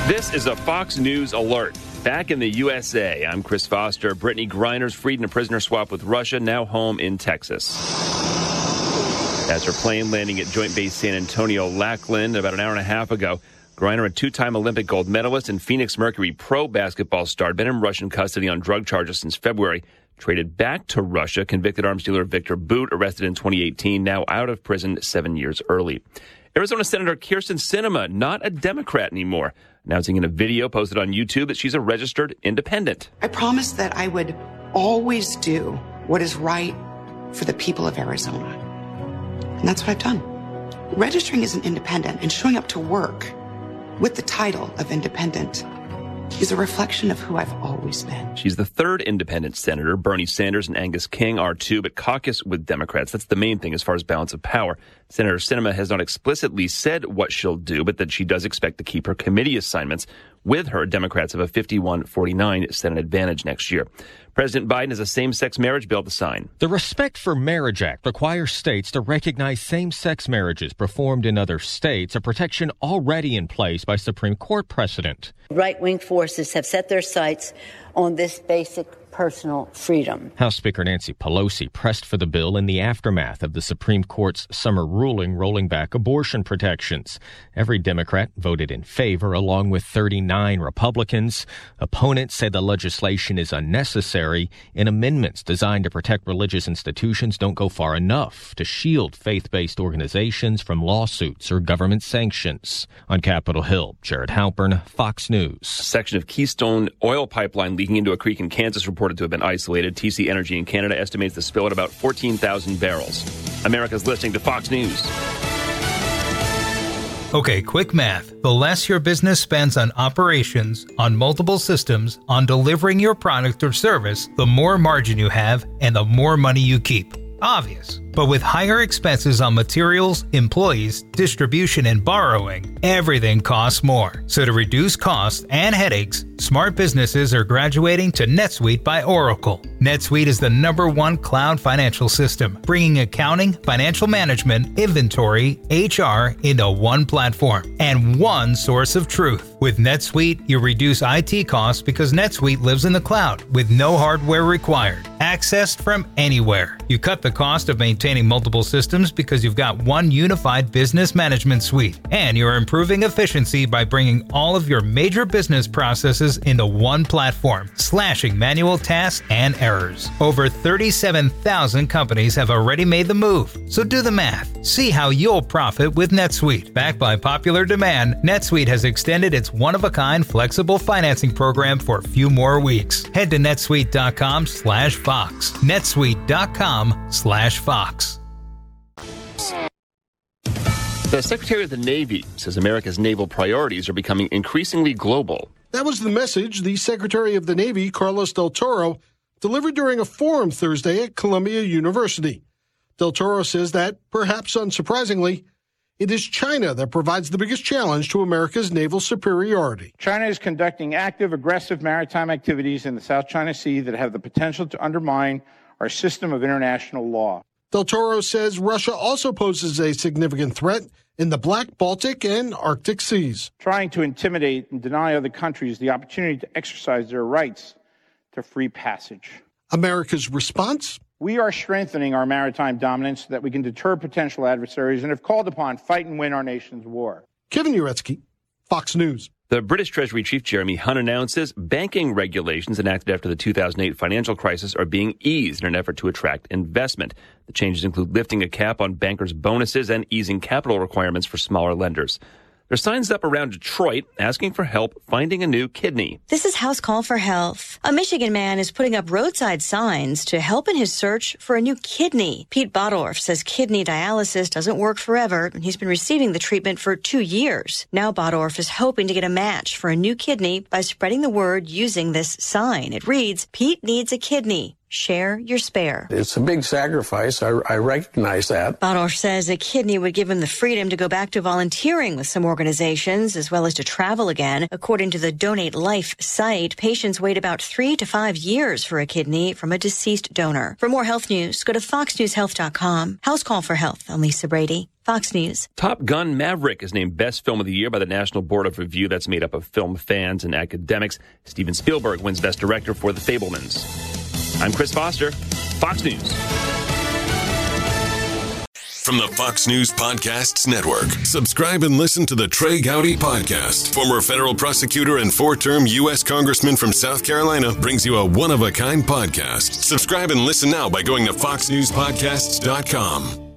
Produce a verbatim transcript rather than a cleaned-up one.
This is a Fox News alert. Back in the U S A, I'm Chris Foster. Brittany Griner's freed in a prisoner swap with Russia, now home in Texas. As her plane landing at Joint Base San Antonio Lackland about an hour and a half ago, Griner, a two-time Olympic gold medalist and Phoenix Mercury pro basketball star, had been in Russian custody on drug charges since February, traded back to Russia. Convicted arms dealer Victor Bout, arrested in twenty eighteen, now out of prison seven years early. Arizona Senator Kyrsten Sinema, not a Democrat anymore, announcing in a video posted on YouTube that she's a registered independent. I promised that I would always do what is right for the people of Arizona. And that's what I've done. Registering as an independent and showing up to work with the title of independent is a reflection of who I've always been. She's the third independent senator. Bernie Sanders and Angus King are too, but caucus with Democrats. That's the main thing as far as balance of power. Senator Sinema has not explicitly said what she'll do, but that she does expect to keep her committee assignments. With her, Democrats have a fifty-one forty-nine Senate advantage next year. President Biden has a same-sex marriage bill to sign. The Respect for Marriage Act requires states to recognize same-sex marriages performed in other states, a protection already in place by Supreme Court precedent. Right-wing forces have set their sights on this basic personal freedom. House Speaker Nancy Pelosi pressed for the bill in the aftermath of the Supreme Court's summer ruling rolling back abortion protections. Every Democrat voted in favor, along with thirty-nine Republicans. Opponents say the legislation is unnecessary, and amendments designed to protect religious institutions don't go far enough to shield faith-based organizations from lawsuits or government sanctions. On Capitol Hill, Jared Halpern, Fox News. A section of Keystone oil pipeline leaking into a creek in Kansas reported to have been isolated. T C Energy in Canada estimates the spill at about fourteen thousand barrels. America's listening to Fox News. Okay, quick math. The less your business spends on operations, on multiple systems, on delivering your product or service, the more margin you have and the more money you keep. Obvious. But with higher expenses on materials, employees, distribution, and borrowing, everything costs more. So to reduce costs and headaches, smart businesses are graduating to NetSuite by Oracle. NetSuite is the number one cloud financial system, bringing accounting, financial management, inventory, H R into one platform and one source of truth. With NetSuite, you reduce I T costs because NetSuite lives in the cloud with no hardware required. Accessed from anywhere. You cut the cost of maintaining multiple systems because you've got one unified business management suite. And you're improving efficiency by bringing all of your major business processes into one platform, slashing manual tasks and errors. Over thirty-seven thousand companies have already made the move. So do the math. See how you'll profit with NetSuite. Backed by popular demand, NetSuite has extended its one-of-a-kind flexible financing program for a few more weeks. Head to netsuite.com slash Fox. netsuite.com slash Fox. The Secretary of the Navy says America's naval priorities are becoming increasingly global. That was the message the Secretary of the Navy, Carlos Del Toro, delivered during a forum Thursday at Columbia University. Del Toro says that, perhaps unsurprisingly, it is China that provides the biggest challenge to America's naval superiority. China is conducting active, aggressive maritime activities in the South China Sea that have the potential to undermine our system of international law. Del Toro says Russia also poses a significant threat in the Black, Baltic, and Arctic seas. Trying to intimidate and deny other countries the opportunity to exercise their rights to free passage. America's response? We are strengthening our maritime dominance so that we can deter potential adversaries and have called upon fight and win our nation's war. Kevin Uretsky, Fox News. The British Treasury Chief Jeremy Hunt announces banking regulations enacted after the two thousand eight financial crisis are being eased in an effort to attract investment. The changes include lifting a cap on bankers' bonuses and easing capital requirements for smaller lenders. There's signs up around Detroit asking for help finding a new kidney. This is House Call for Health. A Michigan man is putting up roadside signs to help in his search for a new kidney. Pete Bodorf says kidney dialysis doesn't work forever, and he's been receiving the treatment for two years. Now Bodorf is hoping to get a match for a new kidney by spreading the word using this sign. It reads, Pete needs a kidney. Share your spare. It's a big sacrifice. I, I recognize that. Badorf says a kidney would give him the freedom to go back to volunteering with some organizations as well as to travel again. According to the Donate Life site, patients wait about three to five years for a kidney from a deceased donor. For more health news, go to fox news health dot com. House Call for Health. I'm Lisa Brady. Fox News. Top Gun Maverick is named Best Film of the Year by the National Board of Review. That's made up of film fans and academics. Steven Spielberg wins Best Director for The Fabelmans. I'm Chris Foster, Fox News. From the Fox News Podcasts Network, subscribe and listen to the Trey Gowdy Podcast. Former federal prosecutor and four-term U S Congressman from South Carolina brings you a one-of-a-kind podcast. Subscribe and listen now by going to fox news podcasts dot com.